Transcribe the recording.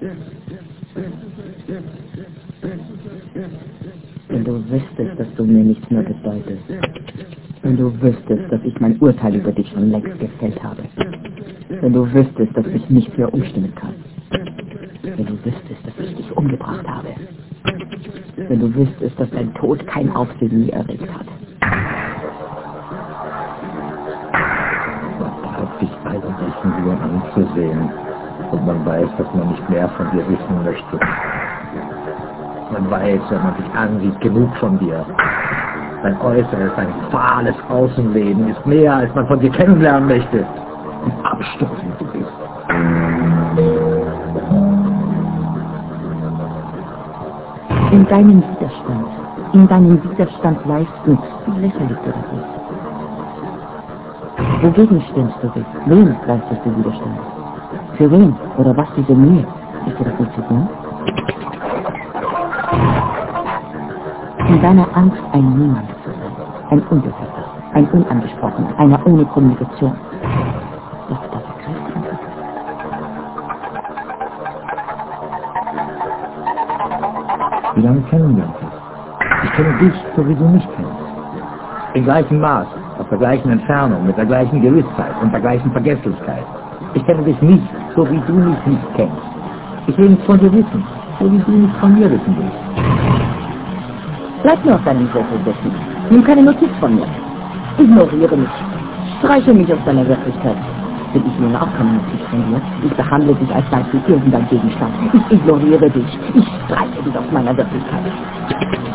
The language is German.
Wenn du wüsstest, dass du mir nichts mehr bedeutest. Wenn du wüsstest, dass ich mein Urteil über dich schon längst gefällt habe. Wenn du wüsstest, dass ich nichts mehr umstimmen kann. Wenn du wüsstest, dass ich dich umgebracht habe. Wenn du wüsstest, dass dein Tod kein Aufsehen mehr erregt hat. Man hat dich eigentlich nur anzusehen. Und man weiß, dass man nicht mehr von dir wissen möchte. Man weiß, wenn man dich ansieht, genug von dir. Dein Äußeres, dein fahles Außenleben ist mehr, als man von dir kennenlernen möchte. Wie abstoßend du bist. In deinem Widerstand leisten, wie lächerlich du das ist. Wogegen stimmst du dich? Wem leistest du Widerstand? Für wen oder was diese Mühe? Ist dir das nicht zu tun? In deiner Angst, ein Niemand zu sein, ein Unbefehlter, ein Unangesprochener, einer ohne Kommunikation. Was ist das für Kräfte? Wie lange kennen wir uns jetzt? Ich kenne dich, so wie du mich kennst. Im gleichen Maß, auf der gleichen Entfernung, mit der gleichen Gewissheit und der gleichen Vergesslichkeit. Ich kenne dich nicht, so wie du mich nicht kennst. Ich will nichts von dir wissen, so wie du nichts von mir wissen willst. Bleib nur auf deinem Sessel sitzen. Nimm keine Notiz von mir. Ignoriere mich. Streiche mich aus deiner Wirklichkeit. Will ich nun auch keine Notiz von dir? Ich behandle dich, als seist du irgendein Gegenstand. Ich ignoriere dich. Ich streiche dich aus meiner Wirklichkeit.